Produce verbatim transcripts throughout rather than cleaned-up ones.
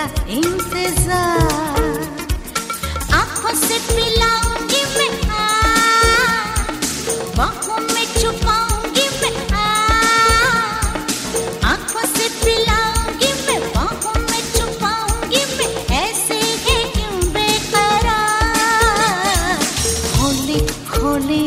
इंतजार, आंखों से पिलाऊंगी मैं आज, बाहों में छुपाऊंगी मैं आज, आंखों से पिलाऊंगी मैं, बाहों में छुपाऊंगी मैं, ऐसे है क्यों बेकरार। होली होली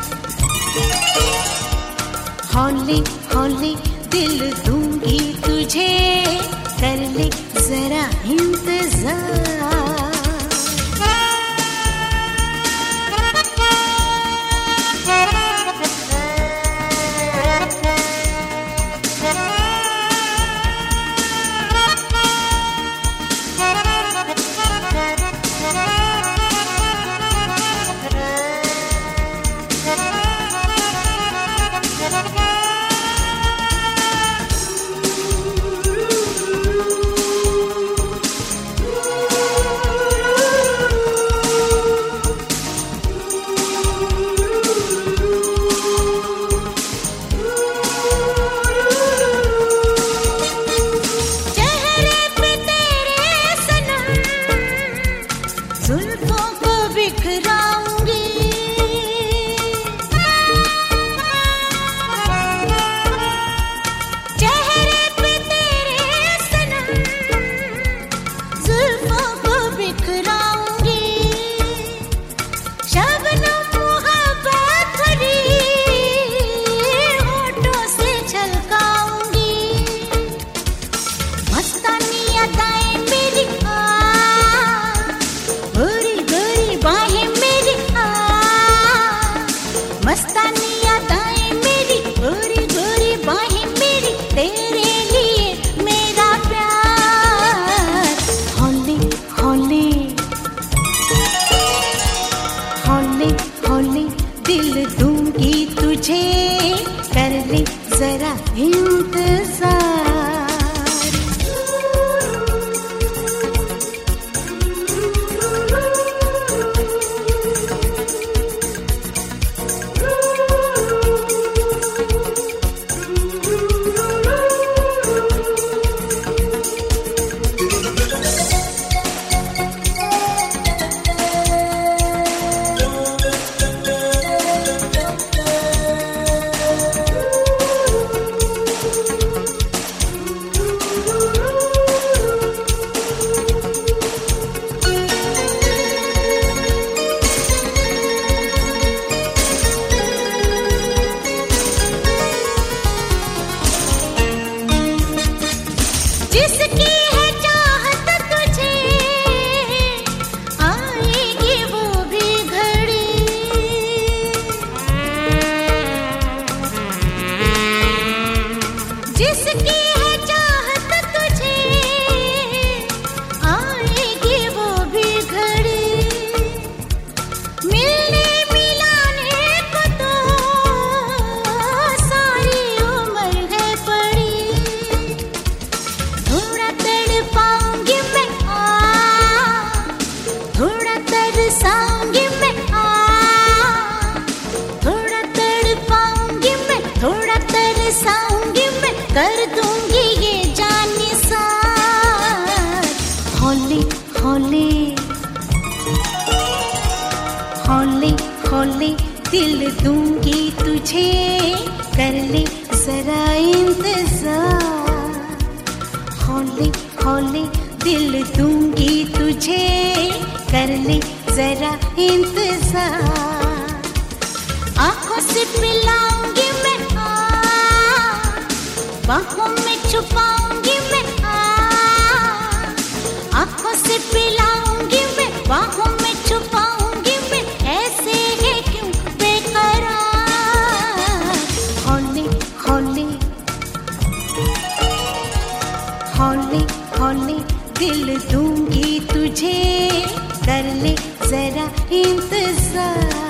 होली होली दिल दूंगी तुझे, कर ले जरा इंतजार। जुल्फों को बिखराऊंगी, चेहरे पे तेरे सनम, जुल्फों को बिखराऊंगी, शबनम मुहब्बत भरी होठों से झलकाऊंगी, मस्तानी अदाएं मेरी मस्तानी यादें मेरी, गोरी गोरी बाहें मेरी, तेरे लिए मेरा प्यार। होली होली होली होली दिल दूंगी तुझे, कर ले जरा इंतजार। जिसकी है चाहत तुझे, आएगी वो भी घड़ी, जिसकी है चाहत तुझे, आएगी वो भी घड़ी, मिलने मिलाने को तो सारी उम्र है पड़ी, थोड़ा तड़पाऊंगी मैं आ, थोड़ा तरसाऊंगी मैं आ, थोड़ा तड़पाऊंगी मैं, थोड़ा तरसाऊंगी मैं, कर दूंगी ये जान निसार। होली होली होली होली दिल दूंगी तुझे, कर ले जरा इंतजार। होली होली दिल दूंगी तुझे, कर ले जरा इंतजार, आंखों से पिलाऊंगी मैं आ, बाहों में छुपाऊंगी मैं आ, आंखों से पिलाऊंगी मैं, बाहों में छुपाऊंगी मैं, ऐसे है क्यों बेकरार। होली होली होली होली दिल दूंगी तुझे, कर ले जरा इंतजार।